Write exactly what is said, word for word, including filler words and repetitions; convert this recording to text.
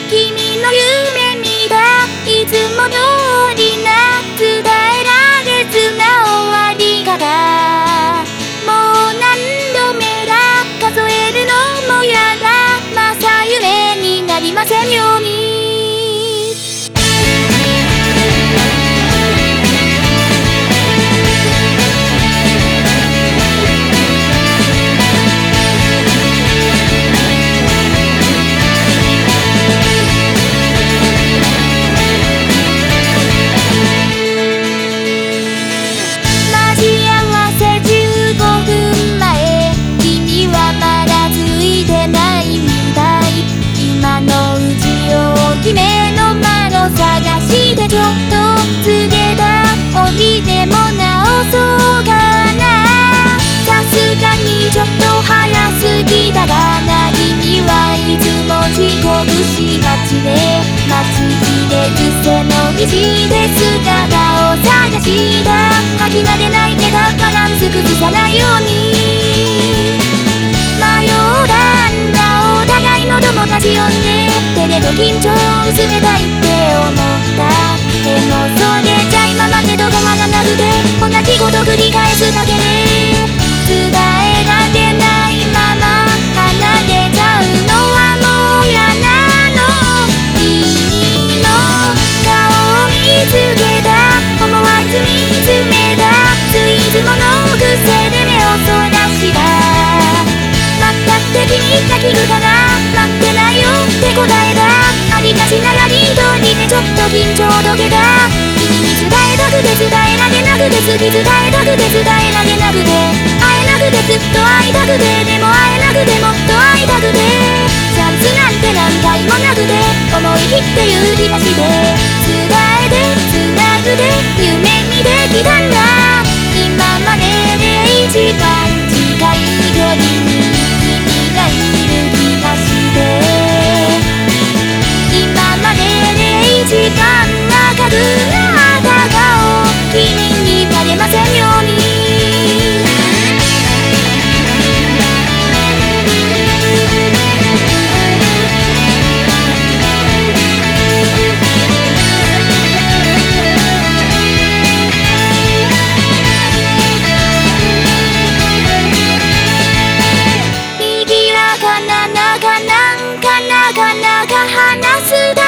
君の夢見たいつも通りな伝えられずな終わり方、もう何度目だ数えるのもやだ、また夢になりませんように。ちょっと告げた帯でも直そうかな。さすがにちょっと早すぎだがな、君はいつも遅刻しがちで待ちきれず背伸びして姿を探した。吐きなで泣いてたバランス崩さないように迷ったんだ、お互いの友達呼んで照れと緊張を薄めたいって思った。でもそれじゃ今までと変わらなくて同じこと繰り返すだけで伝えられないまま離れちゃうのはもう嫌なの。君の顔を見つけた思わず見つめたついつもの癖で目をそらした。待ったって君が来るから待ってないよって答えた。ありがちなやりとりでちょっと緊張解けた。君に伝えたくて伝えられなくて好き伝えたくて伝えられなくて会えなくてずっと会いたくてでも会えなくてもっと会いたくてチャンスなんて何回もなくて思い切って勇気出して伝えて繋ぐで夢にできたんだ。今までで一番近い距離に君がいる気がして一番赤くなった顔君にバレませんように。賑やかな中なんかなかなか話すだ